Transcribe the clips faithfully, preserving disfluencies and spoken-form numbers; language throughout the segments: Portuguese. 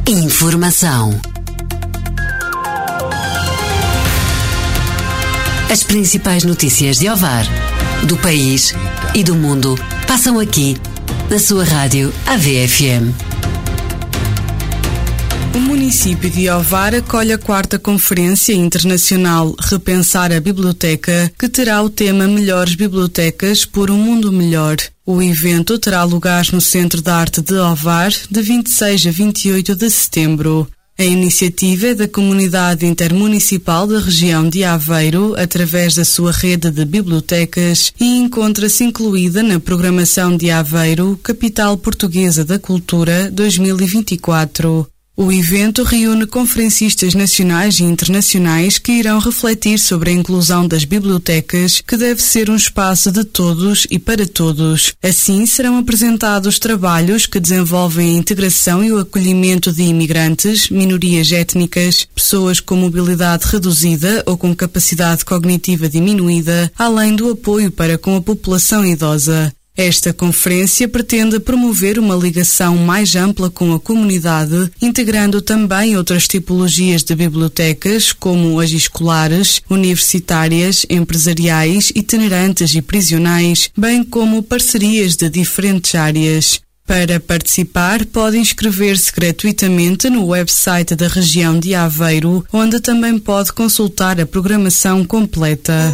Informação. As principais notícias de Ovar, do país e do mundo passam aqui, na sua rádio A V F M. O município de Ovar acolhe a quarta Conferência Internacional Repensar a Biblioteca, que terá o tema Melhores Bibliotecas por um Mundo Melhor. O evento terá lugar no Centro de Arte de Ovar, de vinte e seis a vinte e oito de setembro. A iniciativa é da Comunidade Intermunicipal da Região de Aveiro, através da sua rede de bibliotecas, e encontra-se incluída na programação de Aveiro, Capital Portuguesa da Cultura dois mil e vinte e quatro. O evento reúne conferencistas nacionais e internacionais que irão refletir sobre a inclusão das bibliotecas, que deve ser um espaço de todos e para todos. Assim, serão apresentados trabalhos que desenvolvem a integração e o acolhimento de imigrantes, minorias étnicas, pessoas com mobilidade reduzida ou com capacidade cognitiva diminuída, além do apoio para com a população idosa. Esta conferência pretende promover uma ligação mais ampla com a comunidade, integrando também outras tipologias de bibliotecas, como as escolares, universitárias, empresariais, itinerantes e prisionais, bem como parcerias de diferentes áreas. Para participar, pode inscrever-se gratuitamente no website da região de Aveiro, onde também pode consultar a programação completa.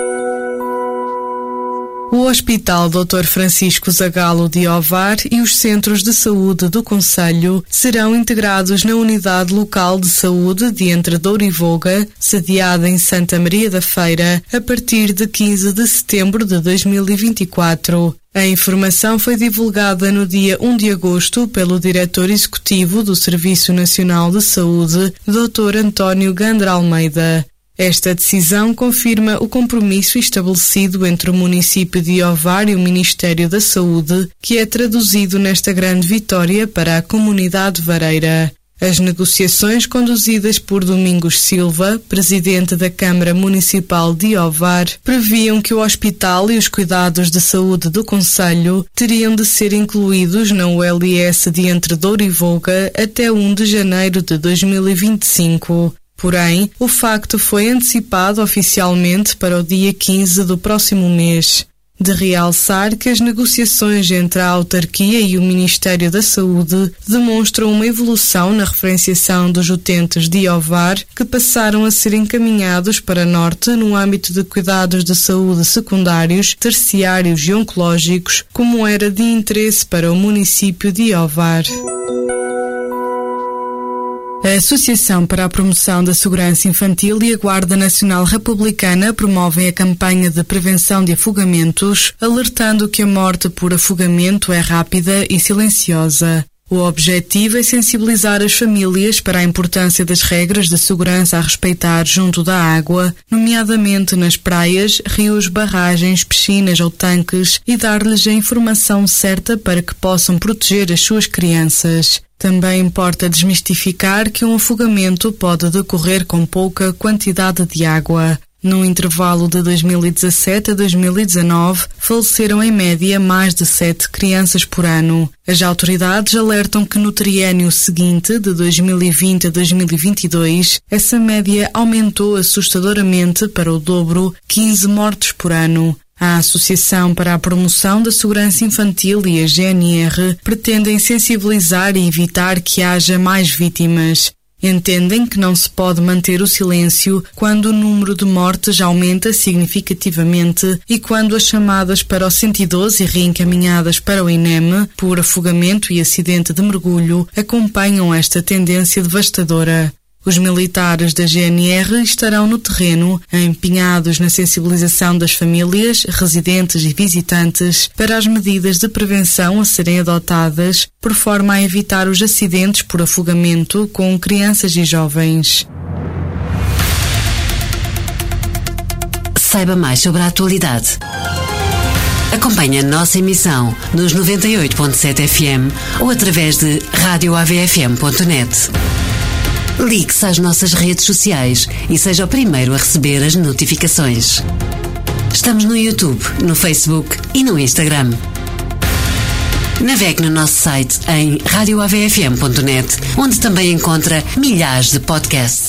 O Hospital doutor Francisco Zagalo de Ovar e os Centros de Saúde do Concelho serão integrados na Unidade Local de Saúde de Entredouro e Voga, sediada em Santa Maria da Feira, a partir de quinze de setembro de dois mil e vinte e quatro. A informação foi divulgada no dia um de agosto pelo Diretor Executivo do Serviço Nacional de Saúde, doutor António Gandra Almeida. Esta decisão confirma o compromisso estabelecido entre o município de Ovar e o Ministério da Saúde, que é traduzido nesta grande vitória para a comunidade vareira. As negociações conduzidas por Domingos Silva, presidente da Câmara Municipal de Ovar, previam que o hospital e os cuidados de saúde do concelho teriam de ser incluídos na U L S de Entredouro e Voga até um de janeiro de dois mil e vinte e cinco. Porém, o facto foi antecipado oficialmente para o dia quinze do próximo mês. De realçar que as negociações entre a autarquia e o Ministério da Saúde demonstram uma evolução na referenciação dos utentes de Ovar, que passaram a ser encaminhados para norte no âmbito de cuidados de saúde secundários, terciários e oncológicos, como era de interesse para o município de Ovar. A Associação para a Promoção da Segurança Infantil e a Guarda Nacional Republicana promovem a campanha de prevenção de afogamentos, alertando que a morte por afogamento é rápida e silenciosa. O objetivo é sensibilizar as famílias para a importância das regras de segurança a respeitar junto da água, nomeadamente nas praias, rios, barragens, piscinas ou tanques, e dar-lhes a informação certa para que possam proteger as suas crianças. Também importa desmistificar que um afogamento pode decorrer com pouca quantidade de água. No intervalo de dois mil e dezassete a dois mil e dezanove, faleceram em média mais de sete crianças por ano. As autoridades alertam que no triênio seguinte, de dois mil e vinte a dois mil e vinte e dois, essa média aumentou assustadoramente para o dobro, quinze mortes por ano. A Associação para a Promoção da Segurança Infantil e a G N R pretendem sensibilizar e evitar que haja mais vítimas. Entendem que não se pode manter o silêncio quando o número de mortes aumenta significativamente e quando as chamadas para o cento e doze e reencaminhadas para o INEM por afogamento e acidente de mergulho acompanham esta tendência devastadora. Os militares da G N R estarão no terreno, empenhados na sensibilização das famílias, residentes e visitantes para as medidas de prevenção a serem adotadas, por forma a evitar os acidentes por afogamento com crianças e jovens. Saiba mais sobre a atualidade. Acompanhe a nossa emissão nos noventa e oito ponto sete F M ou através de rádio A V F M ponto net. Ligue-se às nossas redes sociais e seja o primeiro a receber as notificações. Estamos no YouTube, no Facebook e no Instagram. Navegue no nosso site em radio a v f m ponto net, onde também encontra milhares de podcasts.